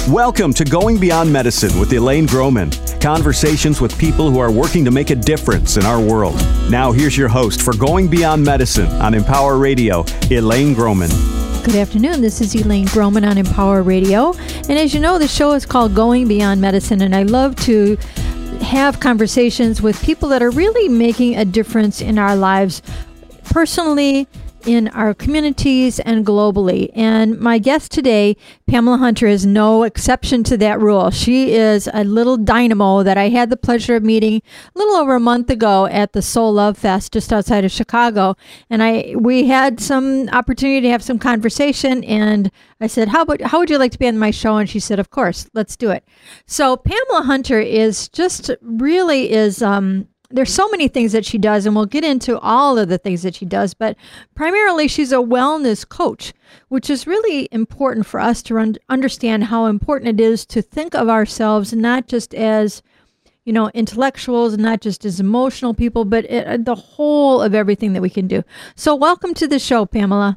Welcome to Going Beyond Medicine with Elaine Groman. Conversations with people who are working to make a difference in our world. Now here's your host for Going Beyond Medicine on Empower Radio, Elaine Groman. Good afternoon. This is Elaine Groman on Empower Radio. And as you know, the show is called Going Beyond Medicine, and I love to have conversations with people that are really making a difference in our lives, personally, in our communities, and globally. And my guest today, Pamela Hunter, is no exception to that rule. She is a little dynamo that I had the pleasure of meeting a little over a month ago at the Soul Love Fest just outside of Chicago. And we had some opportunity to have some conversation, and I said, how would you like to be on my show? And she said, of course, let's do it. So Pamela Hunter is just really there's so many things that she does, and we'll get into all of the things that she does, but primarily she's a wellness coach, which is really important for us to understand how important it is to think of ourselves not just as, intellectuals, not just as emotional people, but the whole of everything that we can do. So welcome to the show, Pamela.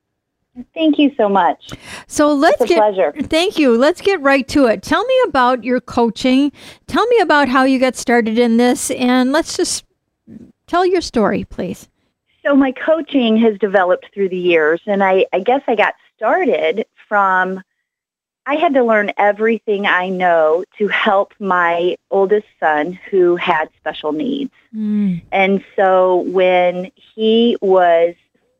Thank you so much. So it's a pleasure. Thank you. Let's get right to it. Tell me about your coaching. Tell me about how you got started in this, and let's just tell your story, please. So my coaching has developed through the years, and I guess I got started from, I had to learn everything I know to help my oldest son who had special needs. And so when he was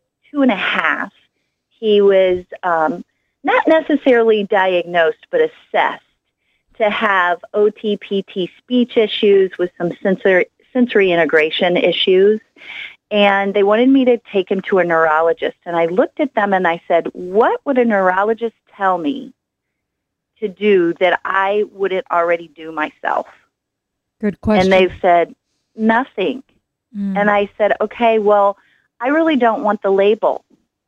2.5, he was not necessarily diagnosed, but assessed to have OTPT speech issues with some sensory integration issues. And they wanted me to take him to a neurologist. And I looked at them and I said, what would a neurologist tell me to do that I wouldn't already do myself? Good question. And they said, nothing. And I said, okay, well, I really don't want the label.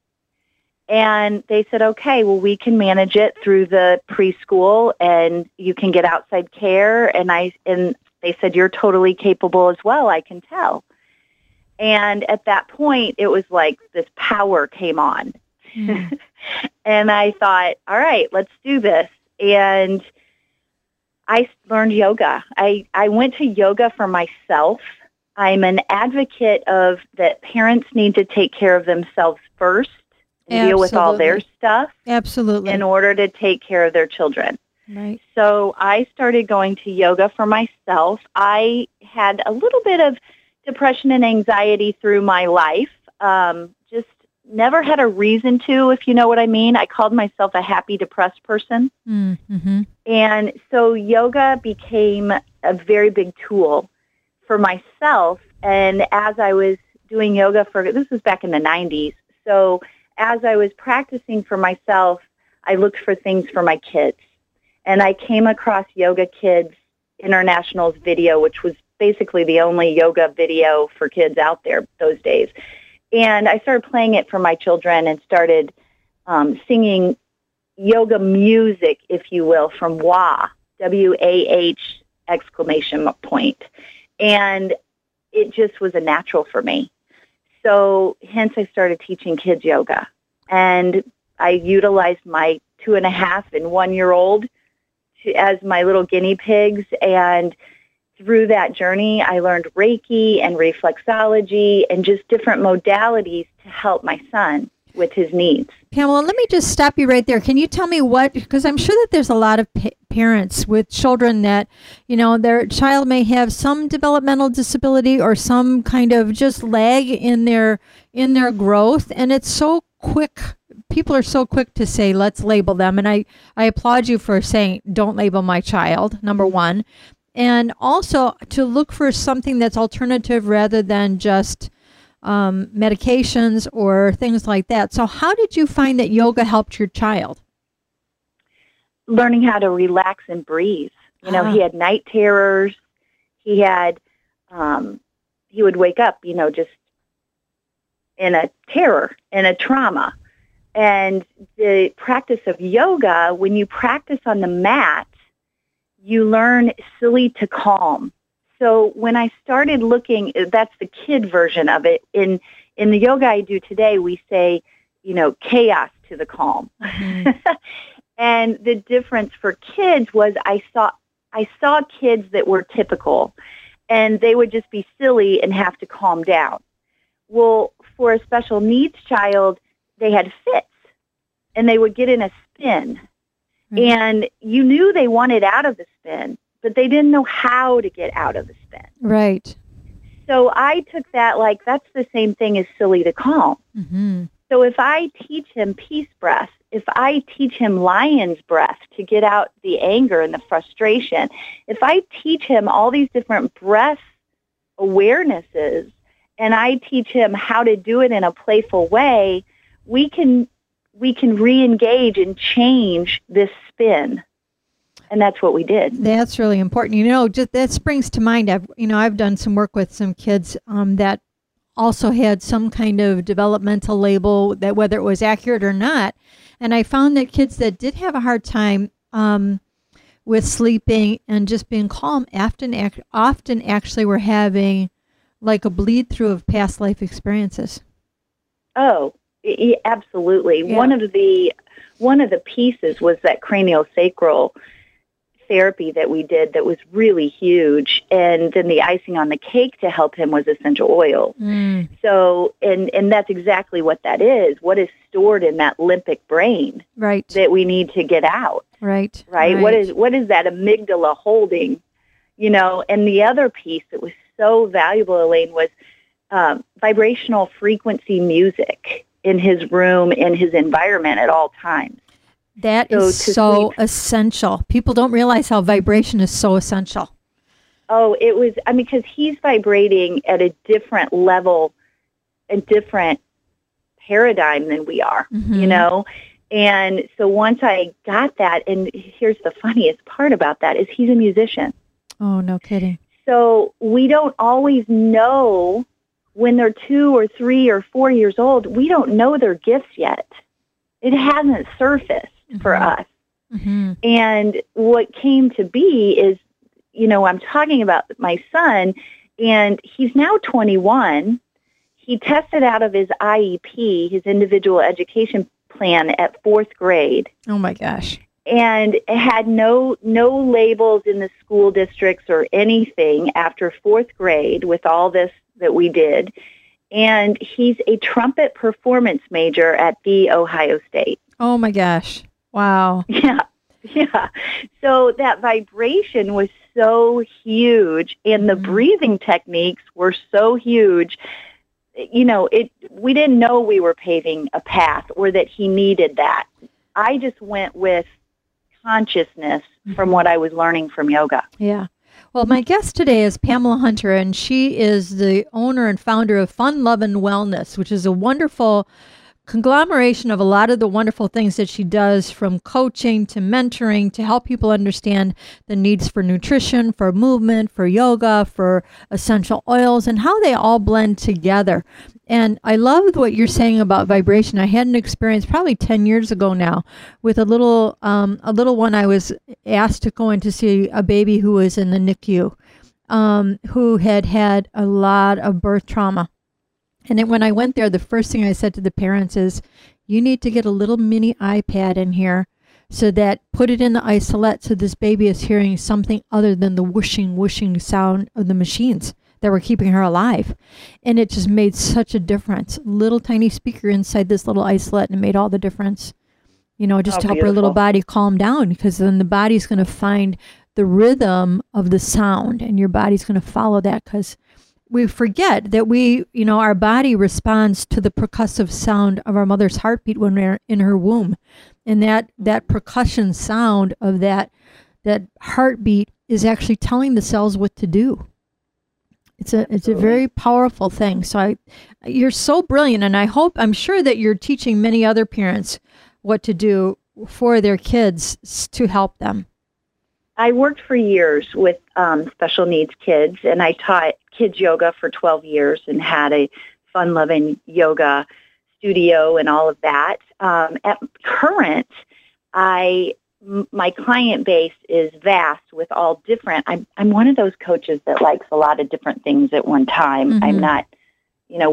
And they said, okay, well, we can manage it through the preschool, and you can get outside care. And they said, you're totally capable as well, I can tell. And at that point, it was like this power came on. And I thought, all right, let's do this. And I learned yoga. I went to yoga for myself. I'm an advocate of that parents need to take care of themselves first. Deal with all their stuff. Absolutely. In order to take care of their children. Right. So I started going to yoga for myself. I had a little bit of depression and anxiety through my life. Just never had a reason to, if you know what I mean. I called myself a happy, depressed person. Mm-hmm. And so yoga became a very big tool for myself. And as I was doing yoga this was back in the 90s. So as I was practicing for myself, I looked for things for my kids. And I came across Yoga Kids International's video, which was basically the only yoga video for kids out there those days. And I started playing it for my children and started singing yoga music, if you will, from WAH, W-A-H exclamation point. And it just was a natural for me. So hence I started teaching kids yoga, and I utilized my 2.5 and 1-year-old as my little guinea pigs. And through that journey, I learned Reiki and reflexology and just different modalities to help my son with his needs. Pamela, let me just stop you right there. Can you tell me because I'm sure that there's a lot of parents with children that, their child may have some developmental disability or some kind of just lag in their growth. And it's so quick. People are so quick to say, let's label them. And I applaud you for saying, don't label my child, number one. And also to look for something that's alternative rather than just medications or things like that. So how did you find that yoga helped your child? Learning how to relax and breathe. He had night terrors. He had, he would wake up, just in a terror, in a trauma. And the practice of yoga, when you practice on the mat, you learn silly to calm. So when I started looking, that's the kid version of it. In the yoga I do today, we say, chaos to the calm. Mm-hmm. And the difference for kids was I saw kids that were typical, and they would just be silly and have to calm down. Well, for a special needs child, they had fits, and they would get in a spin. Mm-hmm. And you knew they wanted out of the spin, but they didn't know how to get out of the spin. Right. So I took that like that's the same thing as silly to calm. Mm-hmm. So if I teach him peace breath, if I teach him lion's breath to get out the anger and the frustration, if I teach him all these different breath awarenesses, and I teach him how to do it in a playful way, we can re-engage and change this spin. And that's what we did. That's really important. You know, just that springs to mind. I've done some work with some kids that also had some kind of developmental label, that whether it was accurate or not. And I found that kids that did have a hard time with sleeping and just being calm often actually were having like a bleed through of past life experiences. Oh, absolutely. Yeah. One of the pieces was that craniosacral therapy that we did that was really huge, and then the icing on the cake to help him was essential oil. So and that's exactly what that is, what is stored in that limbic brain, right, that we need to get out. Right. What is that amygdala holding, and the other piece that was so valuable, Elaine, was vibrational frequency music in his room, in his environment at all times. That is so essential. People don't realize how vibration is so essential. Oh, it was, because he's vibrating at a different level, a different paradigm than we are, And so once I got that, and here's the funniest part about that, is he's a musician. Oh, no kidding. So we don't always know when they're 2 or 3 or 4 years old, we don't know their gifts yet. It hasn't surfaced for us. Mm-hmm. And what came to be is, I'm talking about my son, and he's now 21. He tested out of his IEP, his individual education plan, at 4th grade. Oh my gosh. And had no labels in the school districts or anything after 4th grade with all this that we did. And he's a trumpet performance major at The Ohio State. Oh my gosh. Wow. Yeah. So that vibration was so huge, and the breathing techniques were so huge. We didn't know we were paving a path or that he needed that. I just went with consciousness from what I was learning from yoga. Yeah. Well, my guest today is Pamela Hunter, and she is the owner and founder of Fun, Love, and Wellness, which is a wonderful conglomeration of a lot of the wonderful things that she does, from coaching to mentoring to help people understand the needs for nutrition, for movement, for yoga, for essential oils, and how they all blend together. And I loved what you're saying about vibration. I had an experience probably 10 years ago now with a little one. I was asked to go in to see a baby who was in the NICU, who had a lot of birth trauma. And then when I went there, the first thing I said to the parents is, you need to get a little mini iPad in here, so that put it in the isolette so this baby is hearing something other than the whooshing sound of the machines that were keeping her alive. And it just made such a difference. Little tiny speaker inside this little isolette, and it made all the difference. Just to help her little body calm down, because then the body's going to find the rhythm of the sound, and your body's going to follow that, because we forget that our body responds to the percussive sound of our mother's heartbeat when we're in her womb. And that percussion sound of that heartbeat is actually telling the cells what to do. It's a very powerful thing. So you're so brilliant, and I'm sure that you're teaching many other parents what to do for their kids to help them. I worked for years with special needs kids, and I taught kids yoga for 12 years and had a Fun Loving Yoga studio and all of that. At Current, my client base is vast with all different. I'm one of those coaches that likes a lot of different things at one time. Mm-hmm. I'm not,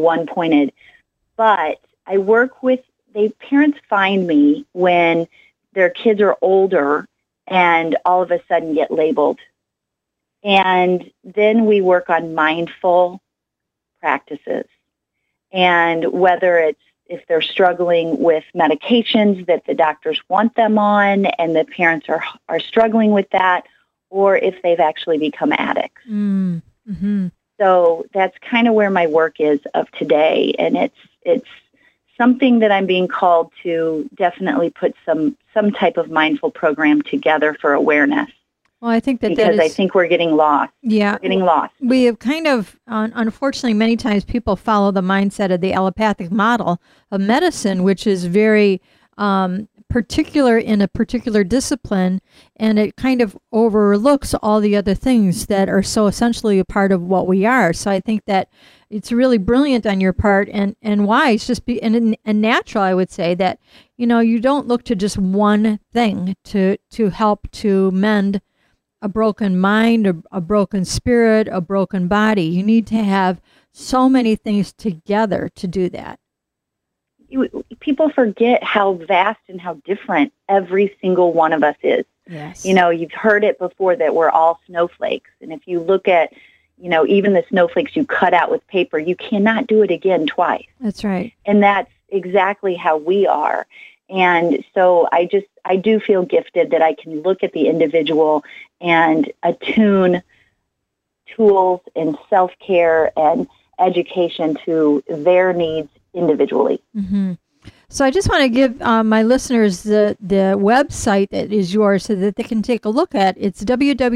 one-pointed, but I work with. Parents find me when their kids are older and all of a sudden get labeled. And then we work on mindful practices. And whether it's if they're struggling with medications that the doctors want them on and the parents are struggling with that, or if they've actually become addicts. Mm-hmm. So that's kind of where my work is of today. And it's something that I'm being called to definitely put some type of mindful program together for awareness. Well, I think because I think we're getting lost. Yeah. We're getting lost. We have kind of, unfortunately, many times people follow the mindset of the allopathic model of medicine, which is very particular in a particular discipline, and it kind of overlooks all the other things that are so essentially a part of what we are. So I think that it's really brilliant on your part and wise, just be and natural, I would say, that, you don't look to just one thing to help to mend a broken mind, a broken spirit, a broken body. You need to have so many things together to do that. People forget how vast and how different every single one of us is. Yes. You've heard it before that we're all snowflakes. And if you look at, even the snowflakes you cut out with paper, you cannot do it again twice. That's right. And that's exactly how we are. And so I do feel gifted that I can look at the individual and attune tools and self-care and education to their needs individually. Mm-hmm. So I just want to give my listeners the website that is yours so that they can take a look at. It's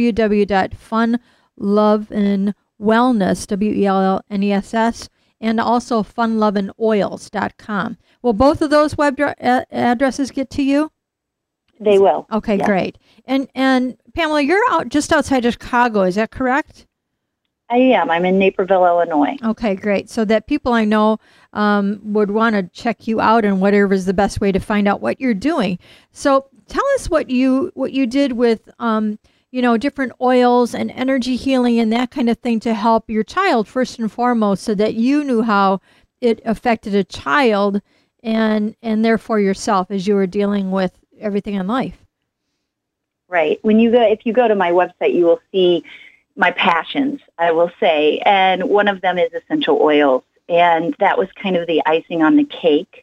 www.funloveandwellness, WELLNESS, and also funloveandoils.com. Will both of those web addresses get to you? They will. Okay, yes. Great. And Pamela, you're out just outside of Chicago, is that correct? I am. I'm in Naperville, Illinois. Okay, great. So that people I know would want to check you out and whatever is the best way to find out what you're doing. So tell us what you did with different oils and energy healing and that kind of thing to help your child first and foremost, so that you knew how it affected a child and therefore yourself as you were dealing with everything in life. Right. If you go to my website, you will see my passions, I will say, and one of them is essential oils, and that was kind of the icing on the cake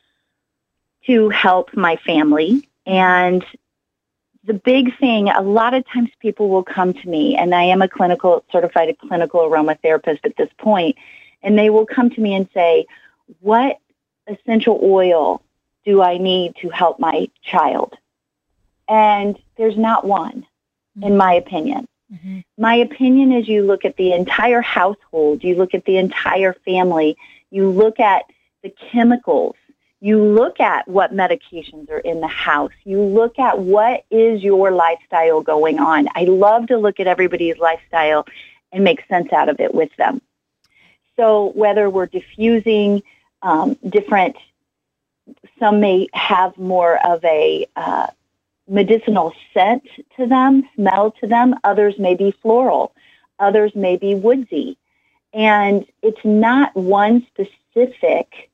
to help my family. And the big thing, a lot of times people will come to me, and I am a certified clinical aromatherapist at this point, and they will come to me and say, what essential oil do I need to help my child? And there's not one, in my opinion. Mm-hmm. My opinion is you look at the entire household, you look at the entire family, you look at the chemicals, you look at what medications are in the house, you look at what is your lifestyle going on. I love to look at everybody's lifestyle and make sense out of it with them. So whether we're diffusing different, some may have more of a medicinal scent to them, smell to them. Others may be floral. Others may be woodsy. And it's not one specific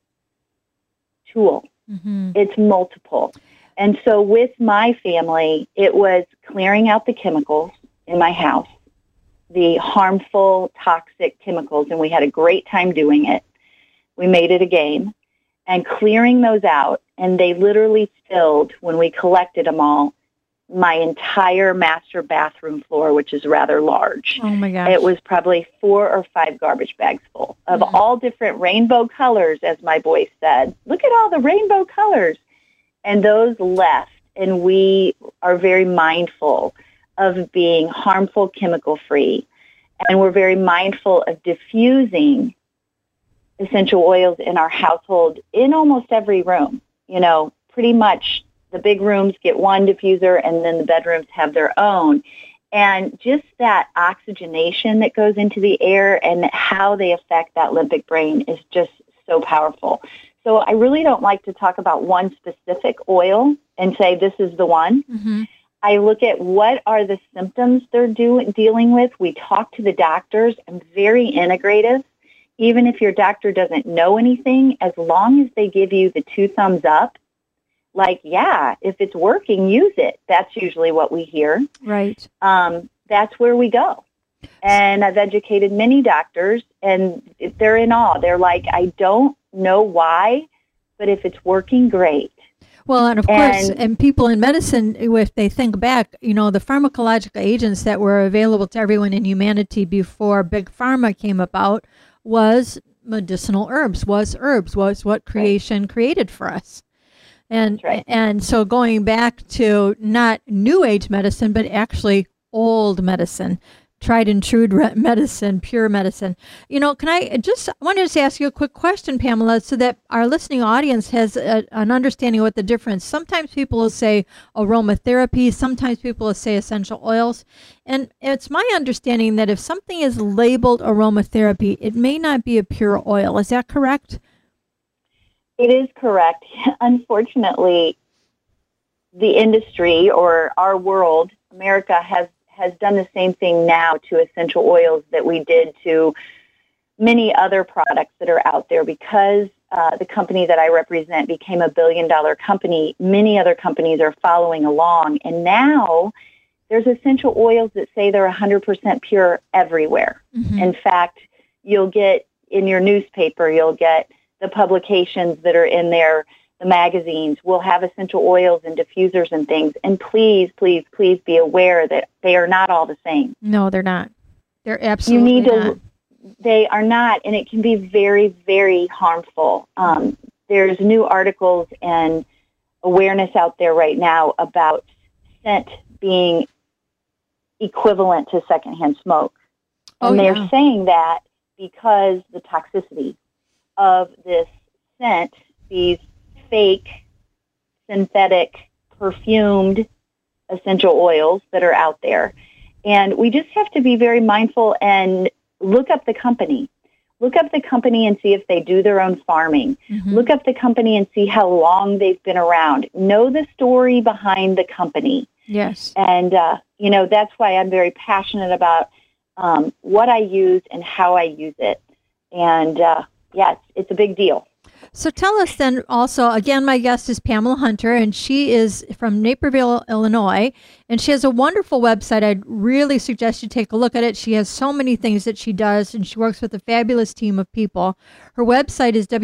tool. Mm-hmm. It's multiple. And so with my family, it was clearing out the chemicals in my house, the harmful, toxic chemicals, and we had a great time doing it. We made it a game. And clearing those out, and they literally filled, when we collected them all, my entire master bathroom floor, which is rather large. Oh, my gosh. It was probably 4 or 5 garbage bags full of all different rainbow colors, as my boy said. Look at all the rainbow colors. And those left, and we are very mindful of being harmful, chemical-free. And we're very mindful of diffusing essential oils in our household in almost every room. Pretty much the big rooms get one diffuser, and then the bedrooms have their own. And just that oxygenation that goes into the air and how they affect that limbic brain is just so powerful. So I really don't like to talk about one specific oil and say this is the one. Mm-hmm. I look at what are the symptoms they're dealing with. We talk to the doctors. I'm very integrative. Even if your doctor doesn't know anything, as long as they give you the 2 thumbs up, like, yeah, if it's working, use it. That's usually what we hear. Right. That's where we go. And I've educated many doctors, and they're in awe. They're like, I don't know why, but if it's working, great. Well, and of course, and people in medicine, if they think back, the pharmacological agents that were available to everyone in humanity before Big Pharma came about was medicinal herbs, was what creation created for us. And and so going back to not New Age medicine, but actually old medicine, tried and true medicine, pure medicine. Can I wanted to ask you a quick question, Pamela, so that our listening audience has an understanding of what the difference. Sometimes people will say aromatherapy, sometimes people will say essential oils. And it's my understanding that if something is labeled aromatherapy, it may not be a pure oil. Is that correct? It is correct. Unfortunately, the industry or our world, America, has done the same thing now to essential oils that we did to many other products that are out there. Because the company that I represent became a billion-dollar company, many other companies are following along. And now there's essential oils that say they're 100% pure everywhere. Mm-hmm. In fact, you'll get in your newspaper, you'll get the publications that are in there, the magazines will have essential oils and diffusers and things. And please, please, please be aware that they are not all the same. No, they're not. They're absolutely not. They are not, and it can be very, very harmful. There's new articles and awareness out there right now about scent being equivalent to secondhand smoke. And they're saying that because the toxicity of this scent, these fake, synthetic, perfumed essential oils that are out there. And we just have to be very mindful and look up the company. Look up the company and see if they do their own farming. Mm-hmm. Look up the company and see how long they've been around. Know the story behind the company. Yes. And, that's why I'm very passionate about what I use and how I use it. And, it's a big deal. So tell us then also, again, my guest is Pamela Hunter, and she is from Naperville, Illinois, and she has a wonderful website. I'd really suggest you take a look at it. She has so many things that she does, and she works with a fabulous team of people. Her website is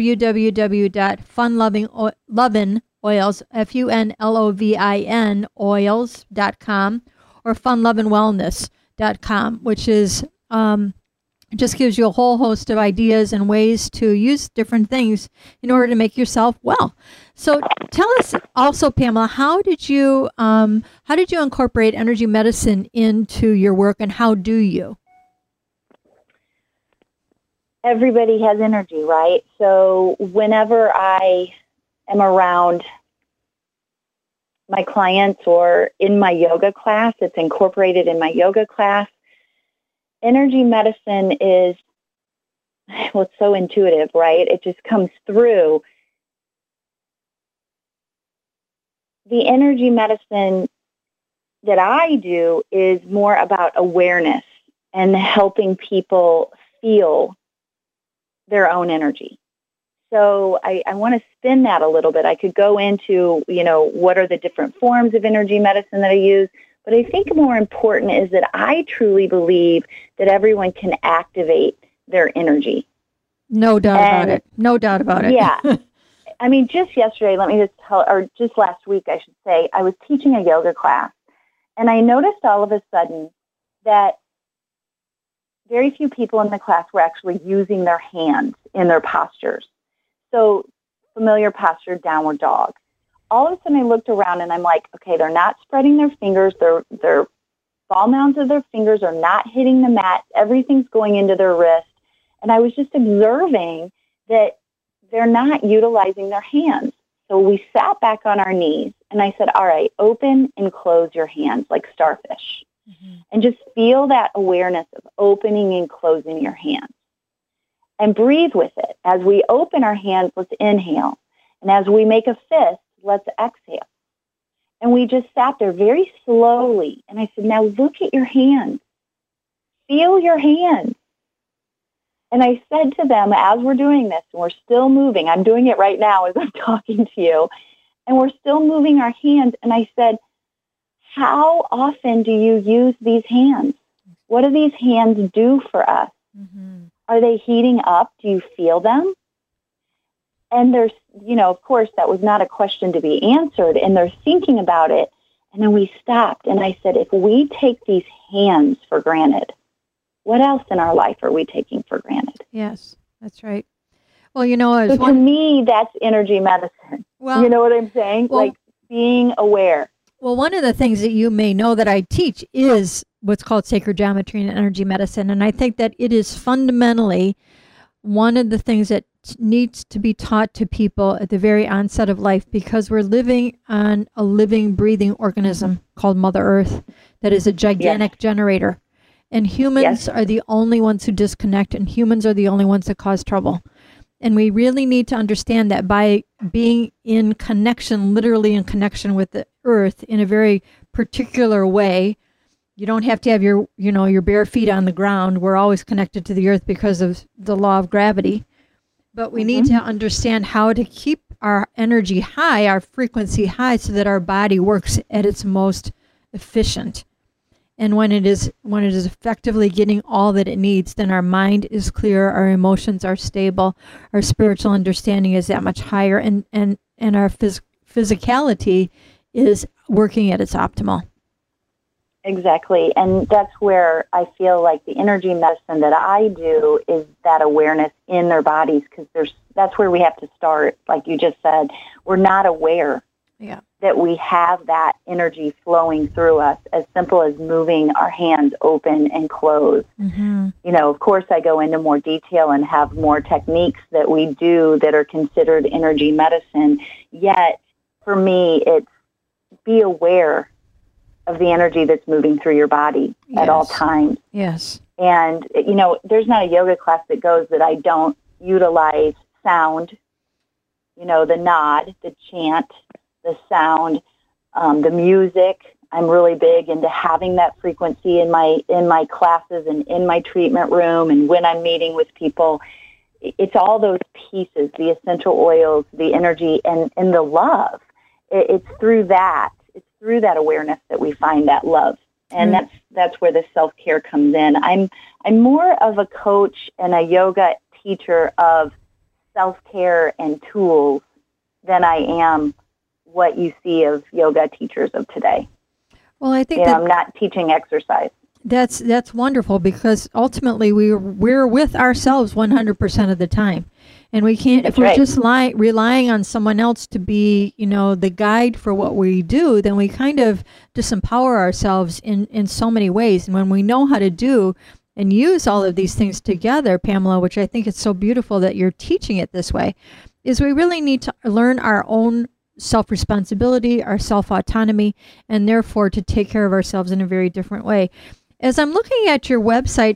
www.funlovinoils, FUNLOVIN oils.com, or funlovinwellness.com, which is just gives you a whole host of ideas and ways to use different things in order to make yourself well. So tell us also, Pamela, how did you incorporate energy medicine into your work, and how do you? Everybody has energy, right? So whenever I am around my clients or in my yoga class, it's incorporated in my yoga class. Energy medicine is, it's so intuitive, right? It just comes through. The energy medicine that I do is more about awareness and helping people feel their own energy. So I want to spin that a little bit. I could go into, what are the different forms of energy medicine that I use. But I think more important is that I truly believe that everyone can activate their energy. No doubt about it. No doubt about it. Yeah. I mean, just yesterday, just last week, I should say, I was teaching a yoga class, and I noticed all of a sudden that very few people in the class were actually using their hands in their postures. So, familiar posture, downward dog. All of a sudden I looked around and I'm like, okay, they're not spreading their fingers. Their ball mounds of their fingers are not hitting the mat. Everything's going into their wrist. And I was just observing that they're not utilizing their hands. So we sat back on our knees and I said, all right, open and close your hands like starfish. Mm-hmm. And just feel that awareness of opening and closing your hands. And breathe with it. As we open our hands, let's inhale. And as we make a fist, let's exhale. And we just sat there very slowly. And I said, now look at your hands. Feel your hands. And I said to them, as we're doing this, and we're still moving, I'm doing it right now as I'm talking to you, and we're still moving our hands. And I said, how often do you use these hands? What do these hands do for us? Mm-hmm. Are they heating up? Do you feel them? And there's, of course, that was not a question to be answered. And they're thinking about it. And then we stopped. And I said, if we take these hands for granted, what else in our life are we taking for granted? Yes, that's right. Well, to me, that's energy medicine. Well, you know what I'm saying? Well, like being aware. Well, one of the things that you may know that I teach is what's called sacred geometry and energy medicine. And I think that it is fundamentally one of the things that needs to be taught to people at the very onset of life, because we're living on a living, breathing organism called Mother Earth that is a gigantic generator. And humans are the only ones who disconnect, and humans are the only ones that cause trouble. And we really need to understand that by being in connection, literally in connection with the earth in a very particular way, you don't have to have your bare feet on the ground. We're always connected to the earth because of the law of gravity. But we need to understand how to keep our energy high, our frequency high, so that our body works at its most efficient. And when it is effectively getting all that it needs, then our mind is clear, our emotions are stable, our spiritual understanding is that much higher, and our physicality is working at its optimal. Exactly. And that's where I feel like the energy medicine that I do is that awareness in their bodies, because that's where we have to start. Like you just said, we're not aware that we have that energy flowing through us, as simple as moving our hands open and close. Mm-hmm. Of course, I go into more detail and have more techniques that we do that are considered energy medicine. Yet, for me, it's be aware of the energy that's moving through your body at all times. Yes. And, there's not a yoga class that goes that I don't utilize sound, the nod, the chant, the sound, the music. I'm really big into having that frequency in my classes and in my treatment room, and when I'm meeting with people. It's all those pieces, the essential oils, the energy, and the love. It's through that. It's through that awareness that we find that love. And that's where the self-care comes in. I'm more of a coach and a yoga teacher of self-care and tools than I am what you see of yoga teachers of today. Well, I think I'm not teaching exercise. That's wonderful, because ultimately we're with ourselves 100% of the time. And we can't, if we're just relying on someone else to be, the guide for what we do, then we kind of disempower ourselves in so many ways. And when we know how to do and use all of these things together, Pamela, which I think it's so beautiful that you're teaching it this way, is we really need to learn our own self-responsibility, our self-autonomy, and therefore to take care of ourselves in a very different way. As I'm looking at your website,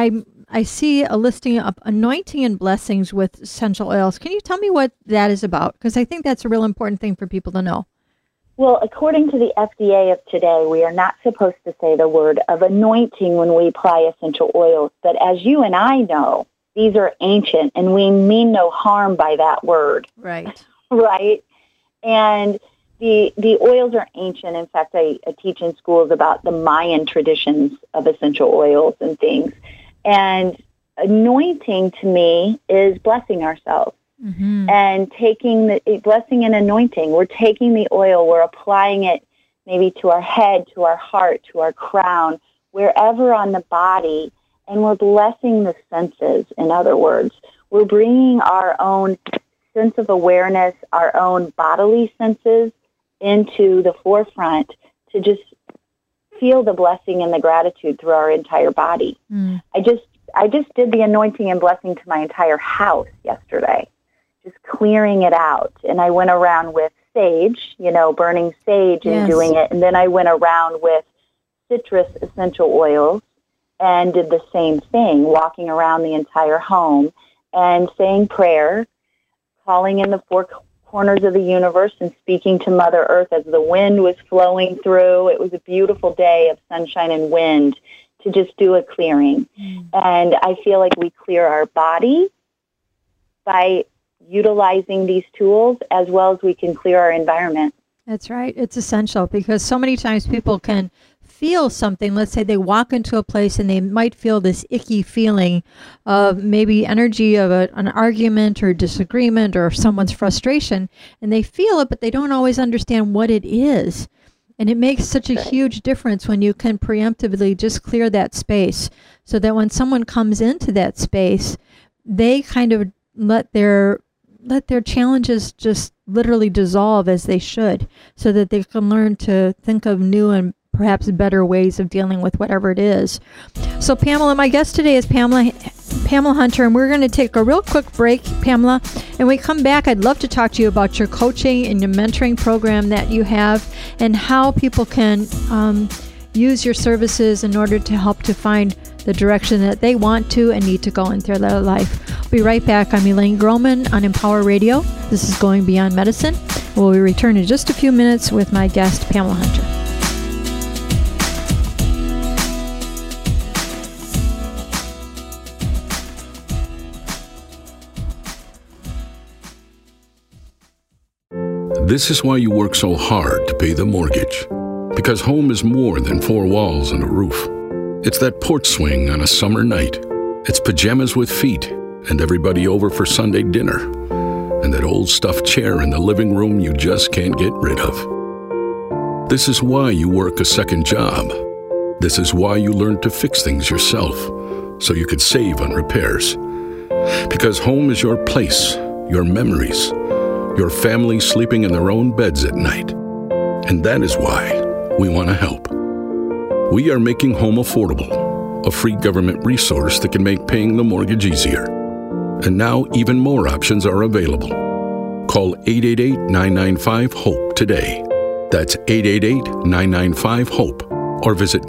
I see a listing of anointing and blessings with essential oils. Can you tell me what that is about? Because I think that's a real important thing for people to know. Well, according to the FDA of today, we are not supposed to say the word of anointing when we apply essential oils. But as you and I know, these are ancient, and we mean no harm by that word. Right. Right? And the oils are ancient. In fact, I teach in schools about the Mayan traditions of essential oils and things. And anointing to me is blessing ourselves. Mm-hmm. And taking the blessing and anointing. We're taking the oil, we're applying it maybe to our head, to our heart, to our crown, wherever on the body, and we're blessing the senses, in other words. We're bringing our own sense of awareness, our own bodily senses into the forefront to just feel the blessing and the gratitude through our entire body. Mm. I just did the anointing and blessing to my entire house yesterday, just clearing it out. And I went around with sage, burning sage and doing it. And then I went around with citrus essential oils and did the same thing, walking around the entire home and saying prayer, calling in the four corners of the universe and speaking to Mother Earth as the wind was flowing through. It was a beautiful day of sunshine and wind to just do a clearing. Mm. And I feel like we clear our body by utilizing these tools as well as we can clear our environment. That's right. It's essential because so many times people can feel something. Let's say they walk into a place and they might feel this icky feeling of maybe energy of an argument or disagreement or someone's frustration, and they feel it, but they don't always understand what it is. And it makes such a huge difference when you can preemptively just clear that space so that when someone comes into that space, they kind of let their challenges just literally dissolve as they should, so that they can learn to think of new and perhaps better ways of dealing with whatever it is. So Pamela, my guest today is Pamela Hunter, and we're going to take a real quick break, Pamela. And when we come back, I'd love to talk to you about your coaching and your mentoring program that you have and how people can use your services in order to help to find the direction that they want to and need to go in their life. I'll be right back. I'm Elaine Groman on Empower Radio. This is Going Beyond Medicine. We'll return in just a few minutes with my guest, Pamela Hunter. This is why you work so hard to pay the mortgage. Because home is more than four walls and a roof. It's that porch swing on a summer night. It's pajamas with feet and everybody over for Sunday dinner. And that old stuffed chair in the living room you just can't get rid of. This is why you work a second job. This is why you learn to fix things yourself so you could save on repairs. Because home is your place, your memories, your family sleeping in their own beds at night. And that is why we want to help. We are making home affordable, a free government resource that can make paying the mortgage easier. And now even more options are available. Call 888-995-HOPE today. That's 888-995-HOPE or visit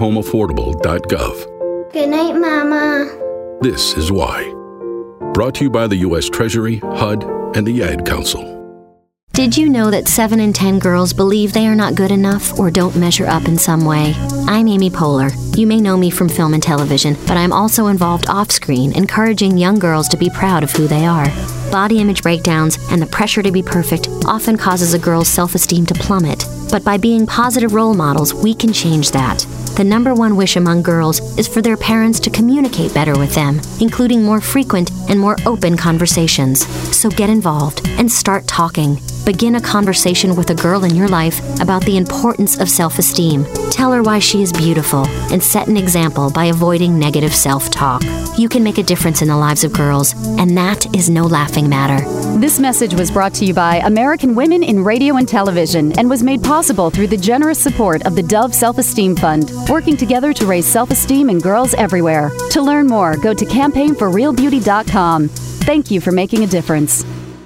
makinghomeaffordable.gov. Good night, Mama. This is why. Brought to you by the U.S. Treasury, HUD, and the Ad Council. Did you know that 7 in 10 girls believe they are not good enough or don't measure up in some way? I'm Amy Poehler. You may know me from film and television, but I'm also involved off-screen, encouraging young girls to be proud of who they are. Body image breakdowns and the pressure to be perfect often causes a girl's self-esteem to plummet. But by being positive role models, we can change that. The number one wish among girls is for their parents to communicate better with them, including more frequent and more open conversations. So get involved and start talking. Begin a conversation with a girl in your life about the importance of self-esteem. Tell her why she is beautiful and set an example by avoiding negative self-talk. You can make a difference in the lives of girls, and that is no laughing matter. This message was brought to you by American Women in Radio and Television and was made possible through the generous support of the Dove Self-Esteem Fund, working together to raise self-esteem in girls everywhere. To learn more, go to campaignforrealbeauty.com. Thank you for making a difference.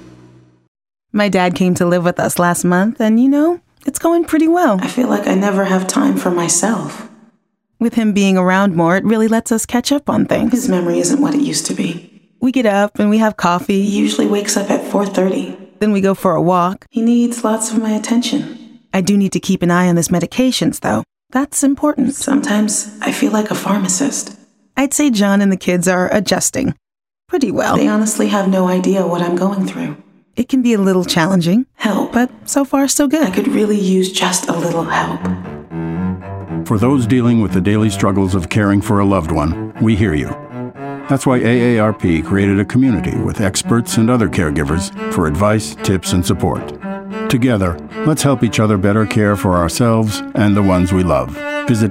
My dad came to live with us last month, and it's going pretty well. I feel like I never have time for myself. With him being around more, it really lets us catch up on things. His memory isn't what it used to be. We get up and we have coffee. He usually wakes up at 4:30. Then we go for a walk. He needs lots of my attention. I do need to keep an eye on his medications, though. That's important. Sometimes I feel like a pharmacist. I'd say John and the kids are adjusting pretty well. They honestly have no idea what I'm going through. It can be a little challenging. Help. But so far, so good. I could really use just a little help. For those dealing with the daily struggles of caring for a loved one, we hear you. That's why AARP created a community with experts and other caregivers for advice, tips, and support. Together, let's help each other better care for ourselves and the ones we love. Visit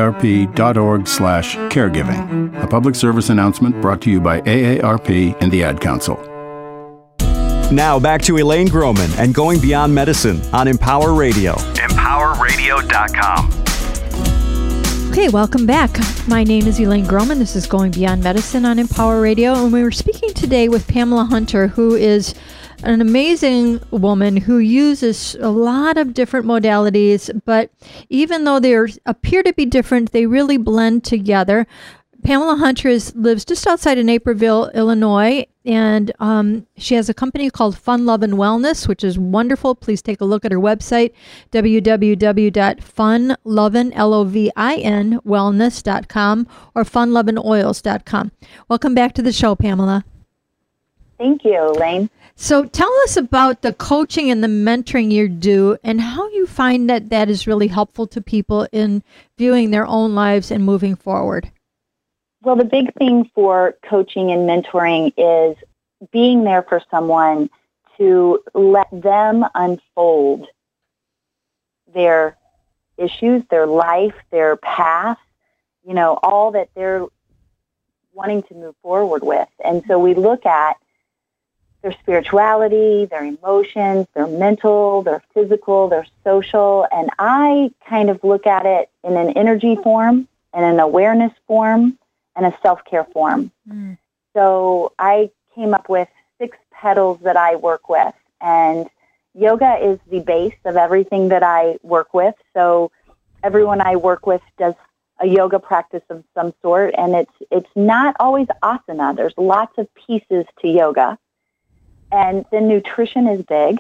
aarp.org/caregiving. A public service announcement brought to you by AARP and the Ad Council. Now back to Elaine Groman and Going Beyond Medicine on Empower Radio. EmpowerRadio.com. Okay, welcome back. My name is Elaine Groman. This is Going Beyond Medicine on Empower Radio. And we were speaking today with Pamela Hunter, who is an amazing woman who uses a lot of different modalities. But even though they appear to be different, they really blend together. Pamela Hunter lives just outside of Naperville, Illinois, and she has a company called Fun, Love, and Wellness, which is wonderful. Please take a look at her website, www.funlovinwellness.com or funlovinoils.com. Welcome back to the show, Pamela. Thank you, Elaine. So tell us about the coaching and the mentoring you do and how you find that that is really helpful to people in viewing their own lives and moving forward. Well, the big thing for coaching and mentoring is being there for someone to let them unfold their issues, their life, their path, all that they're wanting to move forward with. And so we look at their spirituality, their emotions, their mental, their physical, their social, and I kind of look at it in an energy form and an awareness form and a self-care form. Mm. So I came up with 6 petals that I work with, and yoga is the base of everything that I work with. So everyone I work with does a yoga practice of some sort, and it's not always asana. There's lots of pieces to yoga. And then nutrition is big,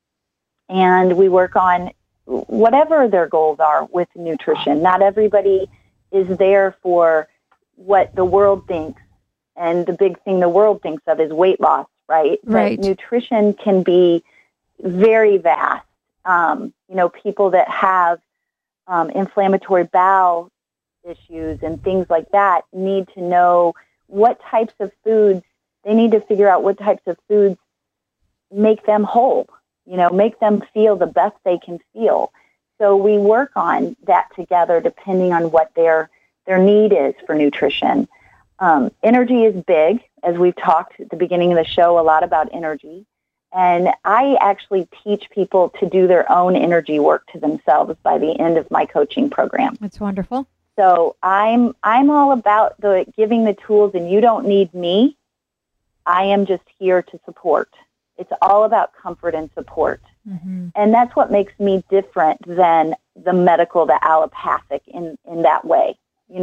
and we work on whatever their goals are with nutrition. Not everybody is there for what the world thinks, and the big thing the world thinks of is weight loss, right? Right. But nutrition can be very vast. People that have inflammatory bowel issues and things like that need to know what types of foods, they need to figure out what types of foods make them whole, make them feel the best they can feel. So we work on that together depending on what their need is for nutrition. Energy is big, as we've talked at the beginning of the show, a lot about energy. And I actually teach people to do their own energy work to themselves by the end of my coaching program. That's wonderful. So I'm all about giving the tools, and you don't need me. I am just here to support. It's all about comfort and support. Mm-hmm. And that's what makes me different than the medical, the allopathic in that way.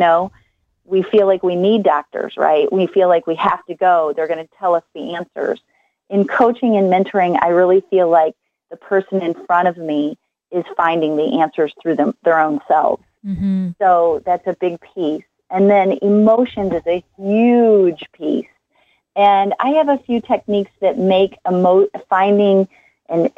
We feel like we need doctors, right? We feel like we have to go. They're going to tell us the answers. In coaching and mentoring, I really feel like the person in front of me is finding the answers through their own selves. Mm-hmm. So that's a big piece. And then emotions is a huge piece. And I have a few techniques that make finding and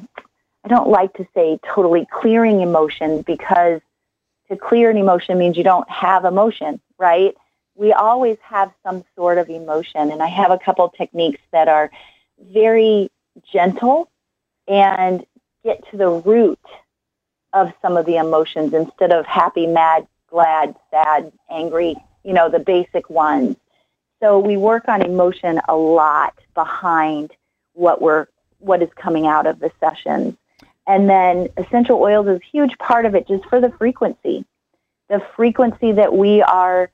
I don't like to say totally clearing emotions, because to clear an emotion means you don't have emotion, right? We always have some sort of emotion. And I have a couple techniques that are very gentle and get to the root of some of the emotions instead of happy, mad, glad, sad, angry, the basic ones. So we work on emotion a lot behind what is coming out of the sessions. And then essential oils is a huge part of it, just for the frequency. The frequency that we are,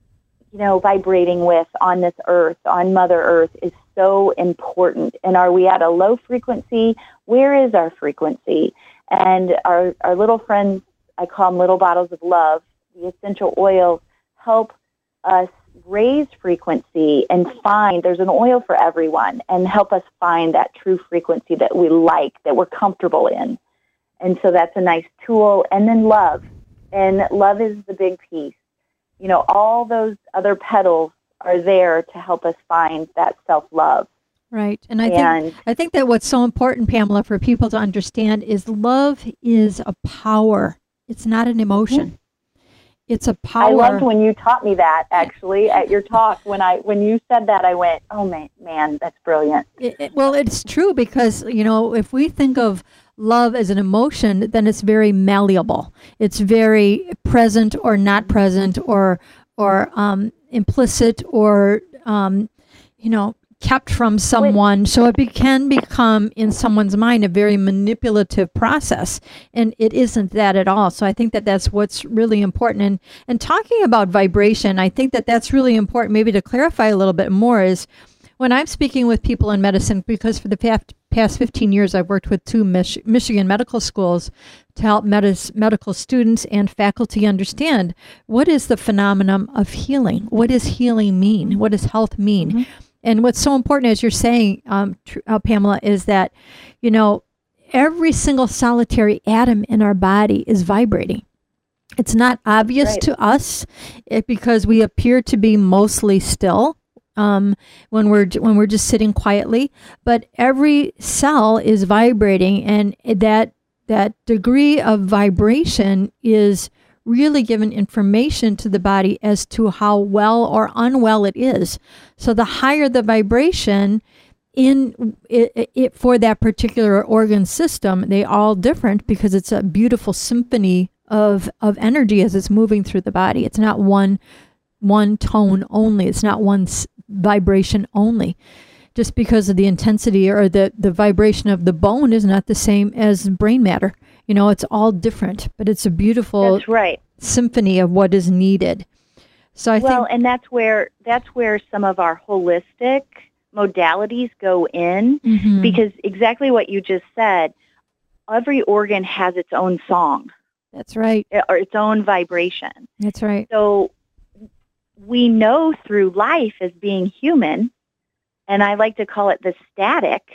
vibrating with on this earth, on Mother Earth, is so important. And are we at a low frequency? Where is our frequency? And our little friends, I call them little bottles of love, the essential oils, help us raise frequency and find, there's an oil for everyone, and help us find that true frequency that we like, that we're comfortable in. And so that's a nice tool. And then love. And love is the big piece. All those other petals are there to help us find that self-love. Right. And I think that what's so important, Pamela, for people to understand is love is a power. It's not an emotion. Mm-hmm. It's a power. I loved when you taught me that, actually, at your talk. When you said that, I went, oh, man, that's brilliant. Well, it's true, because, if we think of love as an emotion, then it's very malleable. It's very present or not present, or implicit, or, kept from someone. So it can become, in someone's mind, a very manipulative process. And it isn't that at all. So I think that that's what's really important. And talking about vibration, I think that that's really important, maybe to clarify a little bit more, is when I'm speaking with people in medicine, because for the past 15 years, I've worked with 2 Michigan medical schools to help medical students and faculty understand what is the phenomenon of healing. What does healing mean? What does health mean? Mm-hmm. And what's so important, as you're saying, Pamela, is that, every single solitary atom in our body is vibrating. It's not obvious to us because we appear to be mostly still. when we're just sitting quietly. But every cell is vibrating, and that degree of vibration is really giving information to the body as to how well or unwell it is. So the higher the vibration in it for that particular organ system, they all different because it's a beautiful symphony of energy as it's moving through the body. It's not one tone only. It's not one vibration only. Just because of the intensity or the vibration of the bone is not the same as brain matter. It's all different, but it's a beautiful That's right. symphony of what is needed. So I think, and that's where some of our holistic modalities go in, because exactly what you just said, every organ has its own song. That's right. Or its own vibration. That's right. So we know through life as being human, and I like to call it the static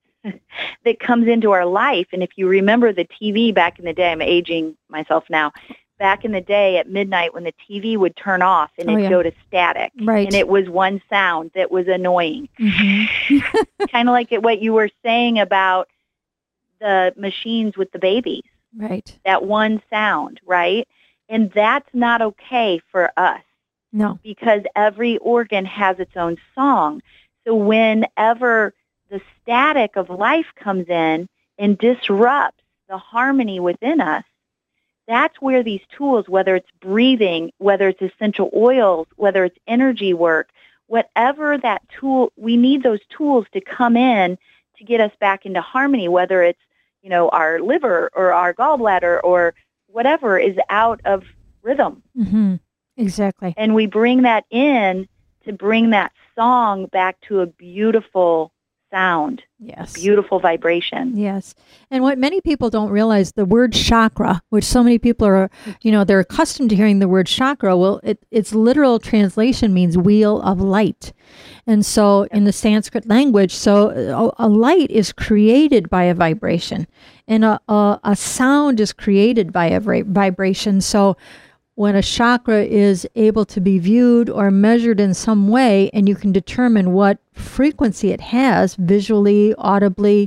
that comes into our life. And if you remember the TV back in the day, I'm aging myself now, back in the day at midnight when the TV would turn off and it'd go to static. Right. And it was one sound that was annoying. Kind of like what you were saying about the machines with the babies. Right. That one sound, right? And that's not okay for us. No. Because every organ has its own song. So whenever the static of life comes in and disrupts the harmony within us, that's where these tools, whether it's breathing, whether it's essential oils, whether it's energy work, whatever that tool, we need those tools to come in to get us back into harmony, whether it's, our liver or our gallbladder or whatever is out of rhythm. Exactly. And we bring that in to bring that song back to a beautiful sound. Yes. Beautiful vibration. Yes. And what many people don't realize, the word chakra, which so many people are, they're accustomed to hearing the word chakra. Well, its literal translation means wheel of light. And so in the Sanskrit language, so a light is created by a vibration, and a sound is created by a vibration. So when a chakra is able to be viewed or measured in some way, and you can determine what frequency it has visually, audibly,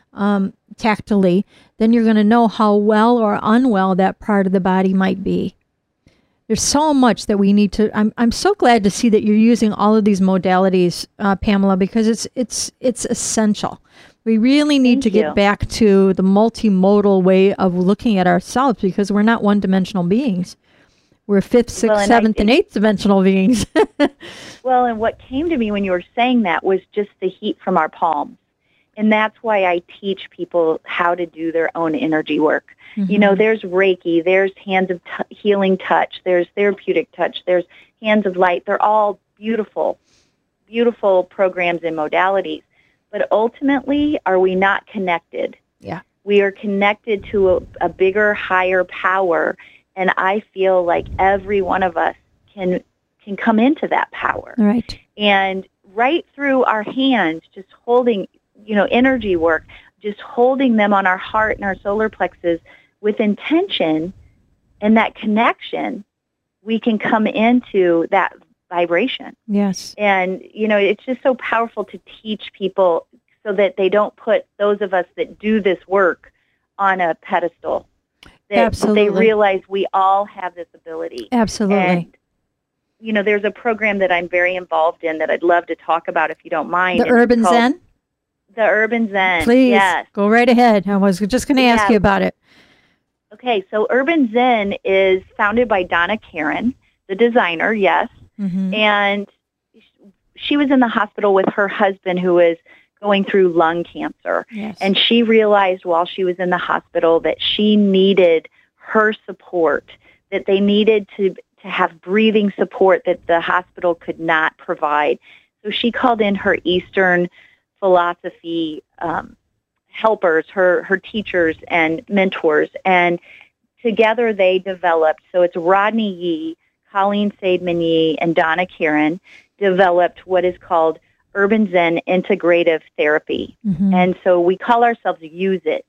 tactily, then you're going to know how well or unwell that part of the body might be. There's so much that we need to. I'm so glad to see that you're using all of these modalities, Pamela, because it's essential. We really need to get back to the multimodal way of looking at ourselves, because we're not one-dimensional beings. We're fifth, sixth, seventh, and eighth dimensional beings. Well, and what came to me when you were saying that was just the heat from our palms. And that's why I teach people how to do their own energy work. There's Reiki, there's hands of healing touch, there's therapeutic touch, there's hands of light. They're all beautiful, beautiful programs and modalities. But ultimately, are we not connected? Yeah. We are connected to a bigger, higher power. And I feel like every one of us can come into that power. Right. And right through our hands, just holding, energy work, just holding them on our heart and our solar plexus with intention and that connection, we can come into that vibration. Yes. And, it's just so powerful to teach people so that they don't put those of us that do this work on a pedestal. Absolutely. They realize we all have this ability. Absolutely. And, there's a program that I'm very involved in that I'd love to talk about if you don't mind. The Urban Zen? The Urban Zen. Please, yes. Go right ahead. I was just going to ask you about it. Okay, so Urban Zen is founded by Donna Karan, the designer, yes. And she was in the hospital with her husband who was going through lung cancer. Yes. And she realized while she was in the hospital that she needed her support, that they needed to have breathing support that the hospital could not provide. So she called in her Eastern philosophy helpers, her teachers and mentors, and together they developed, so it's Rodney Yee, Colleen Seidman Yee, and Donna Karan developed what is called Urban Zen Integrative Therapy. And so we call ourselves Use It,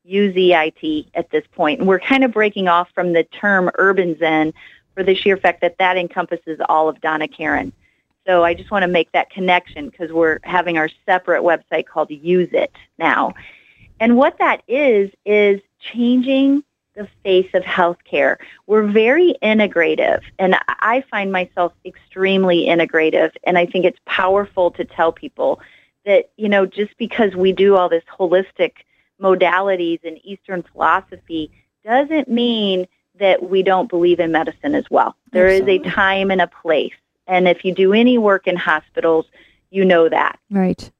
UZIT at this point. And we're kind of breaking off from the term Urban Zen for the sheer fact that encompasses all of Donna Karan. So I just want to make that connection because we're having our separate website called Use It now. And what that is changing the face of healthcare. We're very integrative, and I find myself extremely integrative, and I think it's powerful to tell people that, just because we do all this holistic modalities and Eastern philosophy doesn't mean that we don't believe in medicine as well. There is a time and a place. And if you do any work in hospitals, you know that. Right.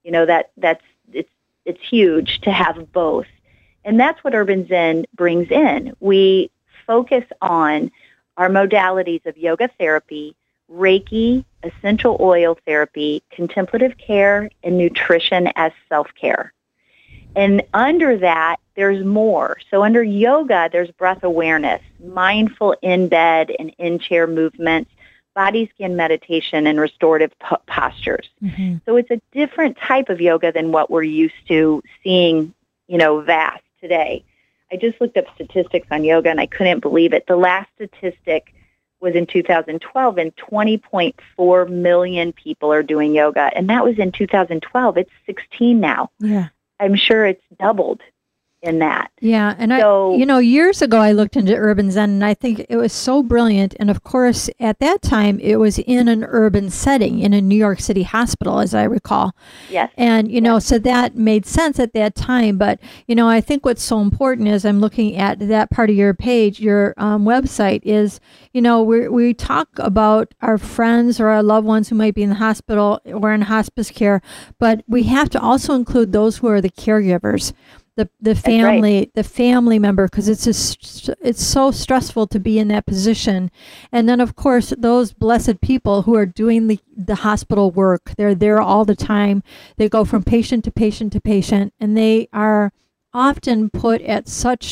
It's huge to have both. And that's what Urban Zen brings in. We focus on our modalities of yoga therapy, Reiki, essential oil therapy, contemplative care, and nutrition as self-care. And under that, there's more. So under yoga, there's breath awareness, mindful in-bed and in-chair movements, body-scan meditation, and restorative postures. Mm-hmm. So it's a different type of yoga than what we're used to seeing, vast today. I just looked up statistics on yoga, and I couldn't believe it. The last statistic was in 2012, and 20.4 million people are doing yoga. And that was in 2012. It's 16 now. Yeah. I'm sure it's doubled in that. Yeah, and years ago I looked into Urban Zen, and I think it was so brilliant. And of course, at that time, it was in an urban setting in a New York City hospital, as I recall. Yes. And, so that made sense at that time. But, I think what's so important is I'm looking at that part of your page, your website is, we talk about our friends or our loved ones who might be in the hospital or in hospice care, but we have to also include those who are the caregivers. The family, right. The family member, because it's so stressful to be in that position. And then, of course, those blessed people who are doing the hospital work, they're there all the time. They go from patient to patient to patient, and they are often put at such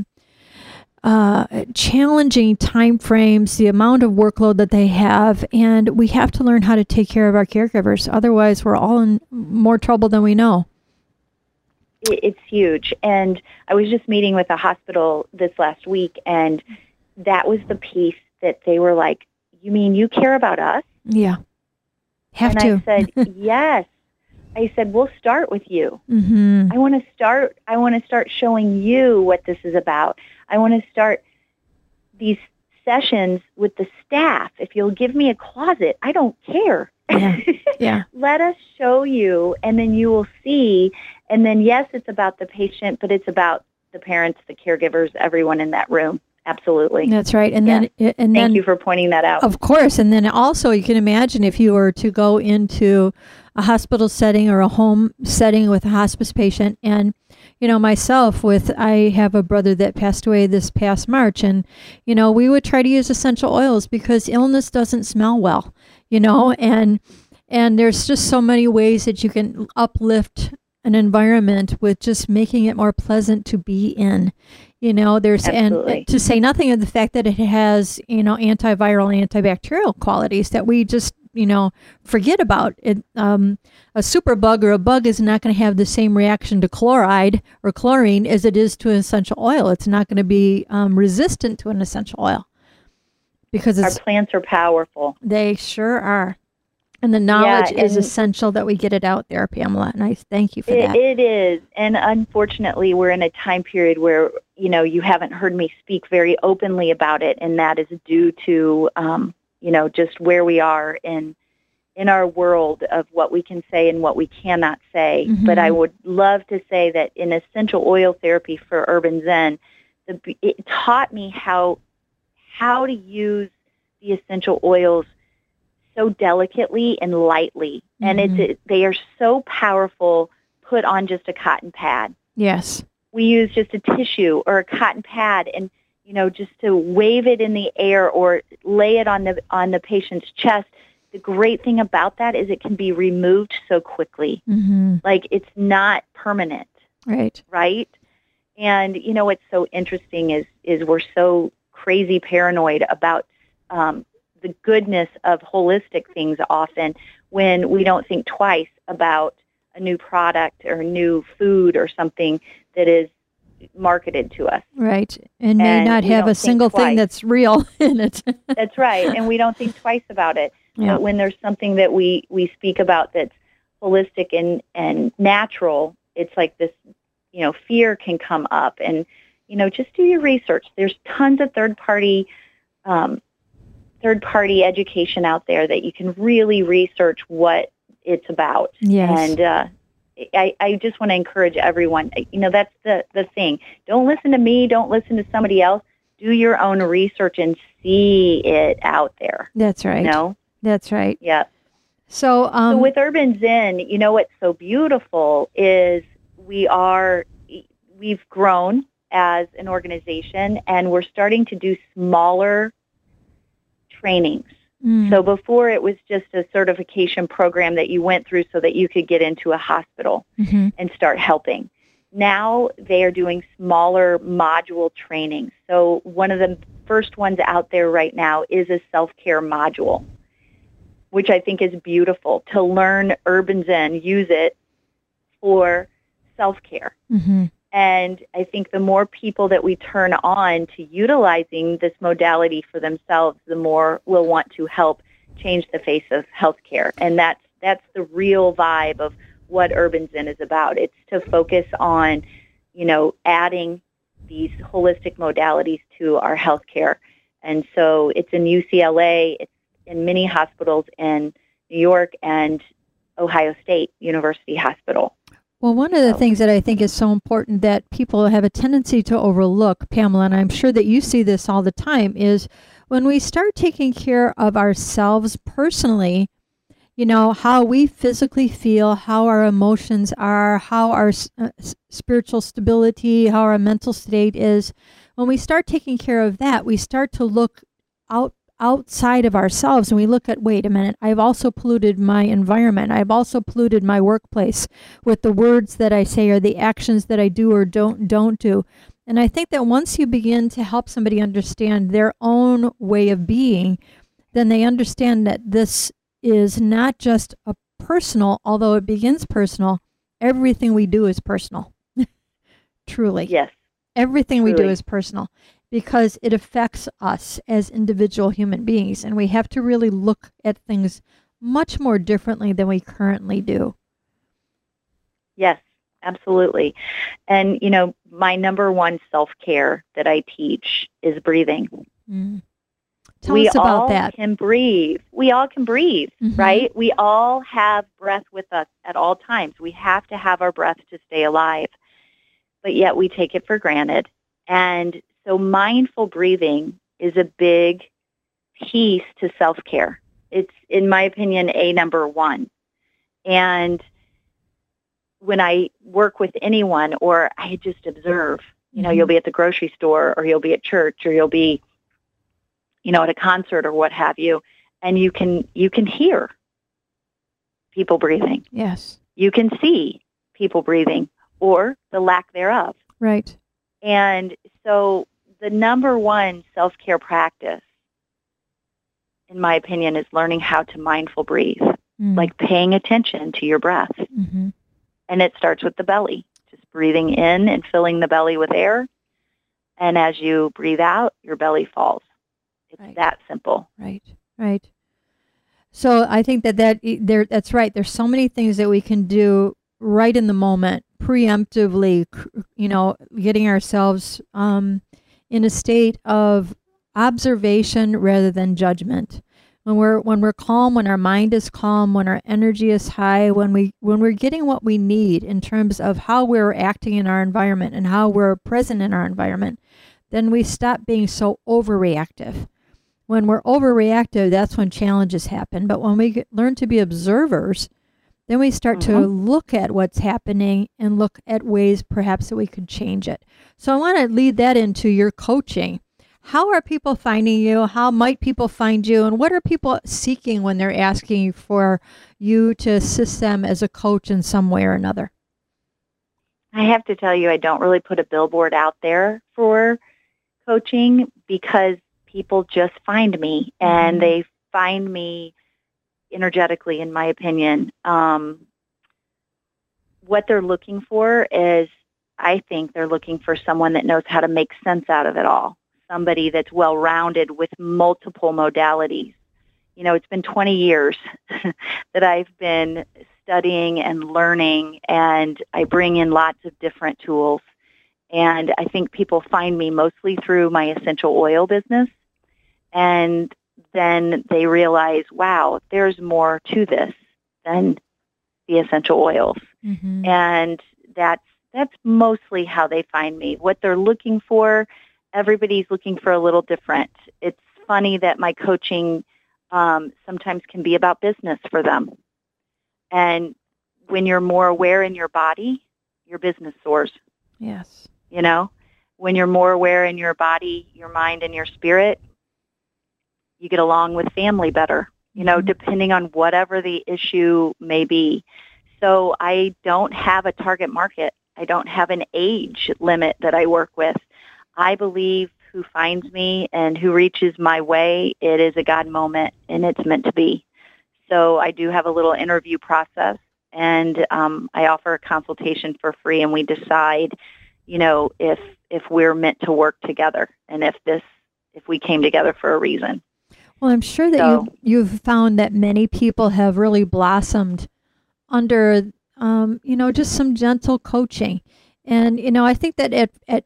challenging time frames, the amount of workload that they have, and we have to learn how to take care of our caregivers. Otherwise, we're all in more trouble than we know. It's huge. And I was just meeting with a hospital this last week, and that was the piece that they were like, you mean you care about us? Yeah. Have and to. I said, yes. I said, we'll start with you. Mm-hmm. I want to start showing you what this is about. I want to start these sessions with the staff. If you'll give me a closet, I don't care. Yeah. Yeah. Let us show you, and then you will see. And then, yes, it's about the patient, but it's about the parents, the caregivers, everyone in that room. Absolutely. That's right. And yes. then, thank you for pointing that out. Of course. And then also, you can imagine if you were to go into a hospital setting or a home setting with a hospice patient, and myself, I have a brother that passed away this past March, and we would try to use essential oils because illness doesn't smell well, and there's just so many ways that you can uplift an environment with just making it more pleasant to be in. There's Absolutely. And to say nothing of the fact that it has antiviral, antibacterial qualities that we just forget about. It a superbug or a bug is not going to have the same reaction to chloride or chlorine as it is to an essential oil. It's not going to be resistant to an essential oil because our plants are powerful. They sure are. And the knowledge is essential that we get it out there, Pamela, and I thank you for that. It is, and unfortunately, we're in a time period where, you haven't heard me speak very openly about it, and that is due to, just where we are in our world of what we can say and what we cannot say. Mm-hmm. But I would love to say that in essential oil therapy for Urban Zen, it taught me how to use the essential oils so delicately and lightly. And Mm-hmm. they are so powerful put on just a cotton pad. Yes. We use just a tissue or a cotton pad and, just to wave it in the air or lay it on the patient's chest. The great thing about that is it can be removed so quickly. Mm-hmm. Like it's not permanent. Right. Right? And, what's so interesting is we're so crazy paranoid about the goodness of holistic things often when we don't think twice about a new product or new food or something that is marketed to us. Right. And may not we have don't a single think thing twice. that's real in it. That's right. And we don't think twice about it. Yeah. But when there's something that we speak about that's holistic and natural, it's like this, fear can come up. And, just do your research. There's tons of third-party education out there that you can really research what it's about. Yes. And I just want to encourage everyone. That's the thing. Don't listen to me. Don't listen to somebody else. Do your own research and see it out there. That's right. That's right. Yeah. So with Urban Zen, what's so beautiful is we've grown as an organization, and we're starting to do smaller trainings. So before it was just a certification program that you went through so that you could get into a hospital and start helping. Now they are doing smaller module trainings. So one of the first ones out there right now is a self-care module, which I think is beautiful, to learn Urban Zen, use it for self-care. And I think the more people that we turn on to utilizing this modality for themselves, the more we'll want to help change the face of healthcare. And that's the real vibe of what Urban Zen is about. It's to focus on, adding these holistic modalities to our healthcare. And so it's in UCLA, it's in many hospitals in New York and Ohio State University Hospital. Well, one of the things that I think is so important that people have a tendency to overlook, Pamela, and I'm sure that you see this all the time, is when we start taking care of ourselves personally, how we physically feel, how our emotions are, how our spiritual stability, how our mental state is. When we start taking care of that, we start to look outside of ourselves, and we look at, wait a minute, I've also polluted my environment. I've also polluted my workplace with the words that I say or the actions that I do or don't do. And I think that once you begin to help somebody understand their own way of being, then they understand that this is not just a personal, although it begins personal, everything we do is personal. Truly. Yes. Everything we do is personal, because it affects us as individual human beings, and we have to really look at things much more differently than we currently do. Yes, absolutely. And, my number one self-care that I teach is breathing. Tell us about that. We all can breathe, right? We all have breath with us at all times. We have to have our breath to stay alive, but yet we take it for granted. And so mindful breathing is a big piece to self-care. It's, in my opinion, number one. And when I work with anyone, or I just observe, you'll be at the grocery store, or you'll be at church, or you'll be, at a concert or what have you, and you can hear people breathing. Yes. You can see people breathing, or the lack thereof. Right. And so the number one self-care practice, in my opinion, is learning how to mindful breathe, like paying attention to your breath. And it starts with the belly, just breathing in and filling the belly with air. And as you breathe out, your belly falls. It's that simple. Right. So I think that's right. There's so many things that we can do right in the moment, preemptively, getting ourselves in a state of observation rather than judgment. When we're calm, when our mind is calm, when our energy is high, when we're getting what we need in terms of how we're acting in our environment and how we're present in our environment, then we stop being so overreactive. When we're overreactive, that's when challenges happen. But when we learn to be observers, then we start to look at what's happening and look at ways perhaps that we could change it. So I want to lead that into your coaching. How are people finding you? How might people find you? And what are people seeking when they're asking for you to assist them as a coach in some way or another? I have to tell you, I don't really put a billboard out there for coaching, because people just find me, and they find me energetically, in my opinion. What they're looking for is I think they're looking for someone that knows how to make sense out of it all, somebody that's well-rounded with multiple modalities. You know, it's been 20 years that I've been studying and learning, and I bring in lots of different tools. And I think people find me mostly through my essential oil business. And then they realize, wow, there's more to this than the essential oils. Mm-hmm. And that's mostly how they find me. What they're looking for, everybody's looking for a little different. It's funny that my coaching sometimes can be about business for them. And when you're more aware in your body, your business soars. Yes. You know, when you're more aware in your body, your mind, and your spirit, you get along with family better, you know, depending on whatever the issue may be. So I don't have a target market. I don't have an age limit that I work with. I believe who finds me and who reaches my way, it is a God moment, and it's meant to be. So I do have a little interview process, and I offer a consultation for free, and we decide, you know, if we're meant to work together, and if we came together for a reason. Well, I'm sure that you've found that many people have really blossomed under, you know, just some gentle coaching. And, you know, I think that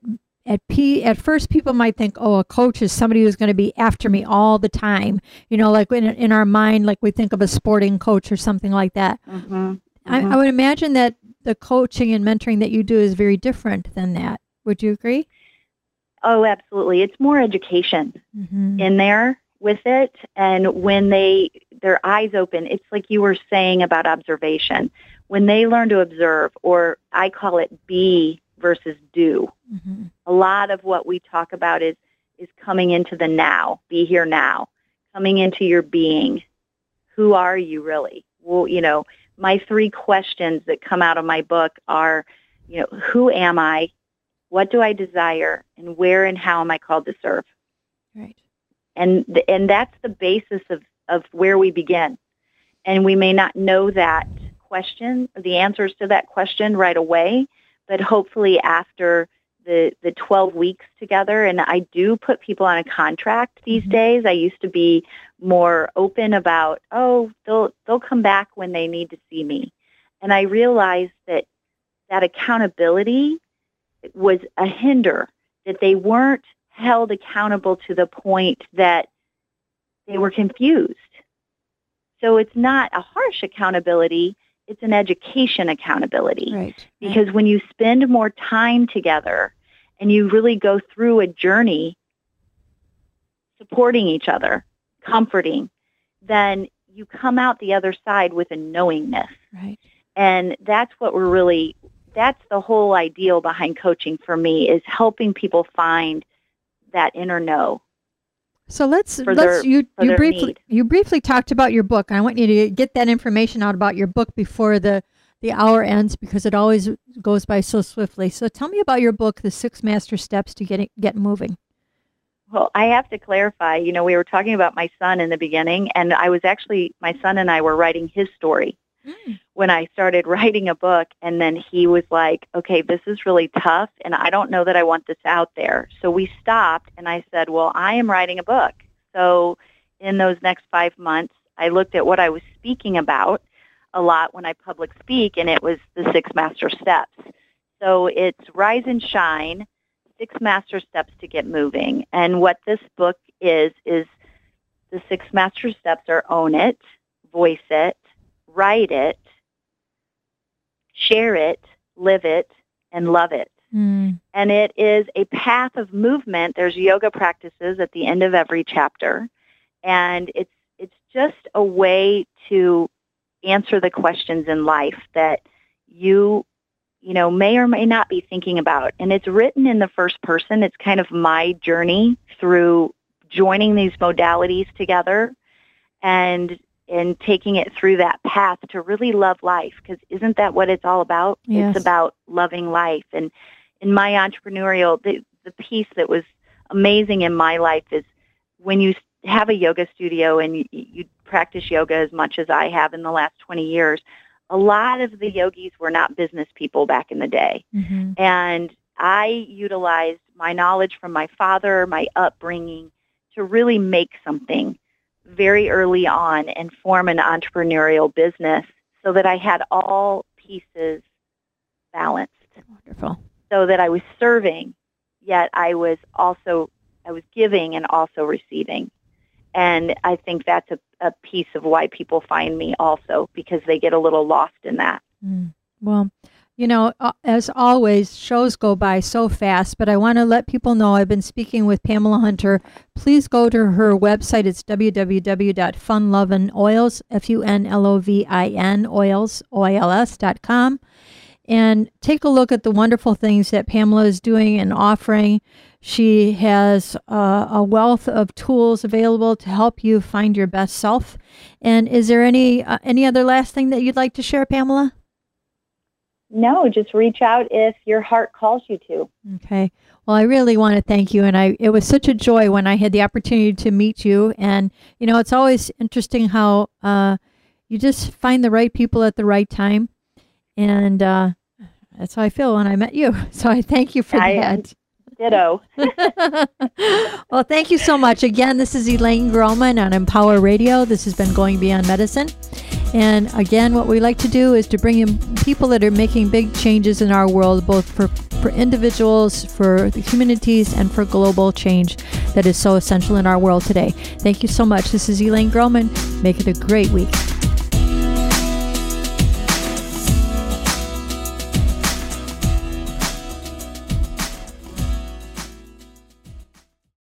at first people might think, oh, a coach is somebody who's going to be after me all the time. You know, like in our mind, like we think of a sporting coach or something like that. Mm-hmm. Mm-hmm. I would imagine that the coaching and mentoring that you do is very different than that. Would you agree? Oh, absolutely. It's more education in there with it. And when their eyes open, it's like you were saying about observation. When they learn to observe, or I call it be versus do. Mm-hmm. A lot of what we talk about is coming into the now, be here now, coming into your being. Who are you really? Well, you know, my 3 questions that come out of my book are, you know, who am I? What do I desire? And where and how am I called to serve? Right. And that's the basis of where we begin. And we may not know that question, the answers to that question right away, but hopefully after the 12 weeks together, and I do put people on a contract these days. I used to be more open about, they'll come back when they need to see me. And I realized that accountability was a hinder, that they weren't held accountable to the point that they were confused. So it's not a harsh accountability, it's an education accountability. Right. Because when you spend more time together and you really go through a journey supporting each other, comforting, then you come out the other side with a knowingness. Right. And that's what that's the whole ideal behind coaching for me, is helping people find that inner know. So you briefly talked about your book. I want you to get that information out about your book before the hour ends, because it always goes by so swiftly. So tell me about your book, The 6 Master Steps to Get Moving. Well, I have to clarify, you know, we were talking about my son in the beginning, and my son and I were writing his story when I started writing a book, and then he was like, okay, this is really tough, and I don't know that I want this out there. So we stopped, and I said, well, I am writing a book. So in those next 5 months, I looked at what I was speaking about a lot when I public speak, and it was the 6 Master Steps. So it's Rise and Shine, 6 Master Steps to Get Moving. And what this book is the 6 Master Steps are own it, voice it, write it, share it, live it, and love it. And it is a path of movement. There's yoga practices at the end of every chapter. And it's just a way to answer the questions in life that you know, may or may not be thinking about. And it's written in the first person. It's kind of my journey through joining these modalities together and taking it through that path to really love life, because isn't that what it's all about? Yes. It's about loving life. And in my entrepreneurial, the piece that was amazing in my life is when you have a yoga studio and you practice yoga as much as I have in the last 20 years, a lot of the yogis were not business people back in the day. Mm-hmm. And I utilized my knowledge from my father, my upbringing, to really make something very early on and form an entrepreneurial business so that I had all pieces balanced. Wonderful. So that I was serving, yet I was giving and also receiving. And I think that's a piece of why people find me also, because they get a little lost in that. Well, as always, shows go by so fast, but I want to let people know I've been speaking with Pamela Hunter. Please go to her website. It's www.funlovinoils, FUNLOVIN, oils.com. And take a look at the wonderful things that Pamela is doing and offering. She has a wealth of tools available to help you find your best self. And is there any other last thing that you'd like to share, Pamela? No, just reach out if your heart calls you to. Okay. Well, I really want to thank you. And it was such a joy when I had the opportunity to meet you. And, it's always interesting how you just find the right people at the right time. And that's how I feel when I met you. So I thank you for that. Ditto. Well, thank you so much. Again, this is Elaine Groman on Empower Radio. This has been Going Beyond Medicine. And again, what we like to do is to bring in people that are making big changes in our world, both for individuals, for the communities, and for global change that is so essential in our world today. Thank you so much. This is Elaine Groman. Make it a great week.